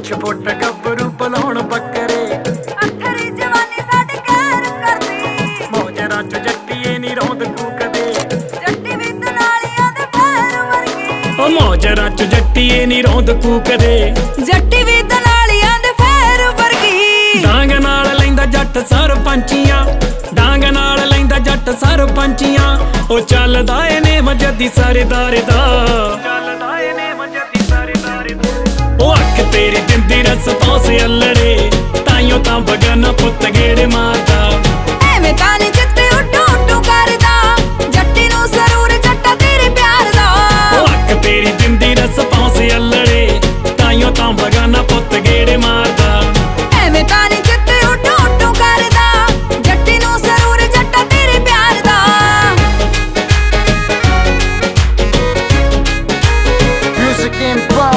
पुछ फुट गभरू बुलाउण बकरे अखरी जवानी साडी कहर करदी मौजरां च जट्टीए नी रौंद कूकदे जट्टी भी दलालियां दे पैर वर्गी ओ मौजरां च जट्टीए नी रौंद कूकदे जट्टी भी दलालियां दे पैर वर्गी डांग नाल लैंदा जट सरपंचियां डांग नाल लैंदा जट सरपंचियां ओ चलदा ए नेम जद्दी सरदार दा चलदा ए नेम जद्दी सरदार दा ओ अख तेरी जिंदी रस्पौस अल्लड़े ताइयों तां बगाना पुत्त गेड़े मारदा एवें तां नी जित्ते उड्डू उड्डू करदा जट्टी नूं जरूर जट्टा तेरे प्यार दा ओ अख तेरी जिंदी रस्पौस अल्लड़े ताइयों तां बगाना पुत्त गेड़े मारदा एवें तां नी जित्ते उड्डू उड्डू करदा जट्टी नूं जरूर जट्टा तेरे प्यार दा म्यूजिक एम्पायर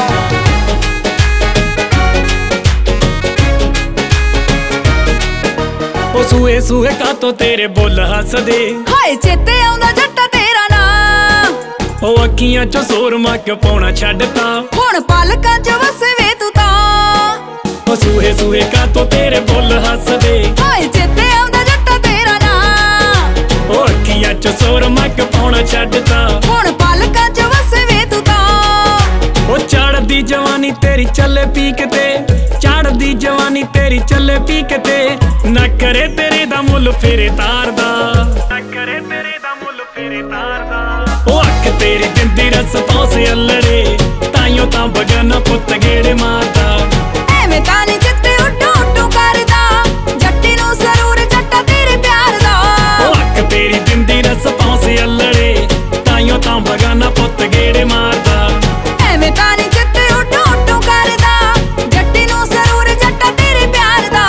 सूए सूए का तो तेरे बुल हसदे हाय चेते आउंदा जट्टा तेरा नां ओ अखियां चो सूरमा क्यों पाउणा छड्डता हुण पलकां च वसे वे तू तां ओ सूए सूए का तो तेरे बुल हसदे हाय चेते आउंदा जट्टा तेरा नां ओ अखियां चो सूरमा क्यों पाउणा छड्डता हुण पलकां च वसे वे तू तां ओ चढ़दी जवानी तेरी चले पीक ते चढ़दी जवानी तेरी चले पीक ते ना करे तेरे दा मुल फेरे तार दा ना करे तेरे दा मुल फेरे तार दा ओ अख तेरी जिंदी रस्पौस अल्लड़े ताइयों तां बगाना पुत्त गेड़े मारदा एवें तां नी जित्ते उड्डू उड्डू करदा जट्टी नूं जरूर जट्टा तेरे प्यार दा ओ अख तेरी जिंदी रस्पौस अल्लड़े ताइयों तां बगाना पुत्त गेड़े मारदा एवें तां नी जित्ते उड्डू उड्डू करदा जट्टी नूं जरूर जट्टा तेरे प्यार दा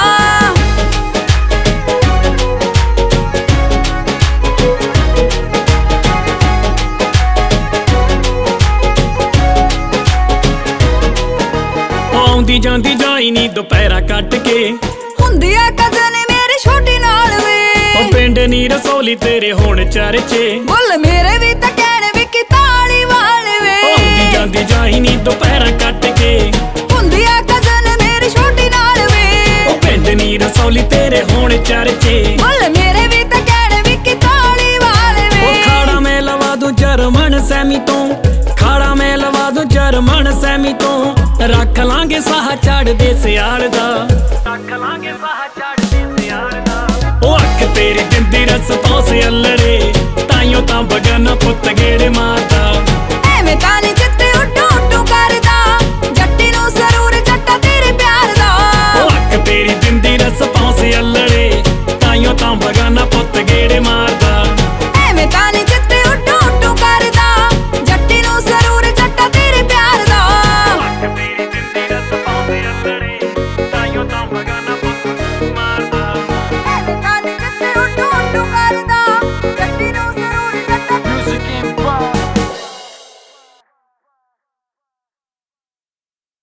आउंदी जांदी जाई नी दुपहरा कट के हुंदी आ कज़न मेरी छोटी नाल वे ओ पिंड नी रसौली तेरे होण चर्चे बुल मेरे भी तां कहण विकी ताली वाल वे आउंदी जांदी जाई नी दुपहरा कट के हुंदी आ कज़न मेरी छोटी नाल वे ओ पिंड नी रसौली तेरे होण चर्चे बुल मेरे भी तां कहण विकी ताली वाल वे ओ खाड़ा मैं लवा दूं जर्मन सैमी तो खाड़ा मैं लवा दूं जर्मन सैमी तो रख लांगे साह चढ़दे सियाल दा रख लांगे साह चढ़दे सियाल दा ओ अख तेरी जिंदी रस्पौस अल्लड़े ताइयों तां बगाना पुत्त गेड़े मारदा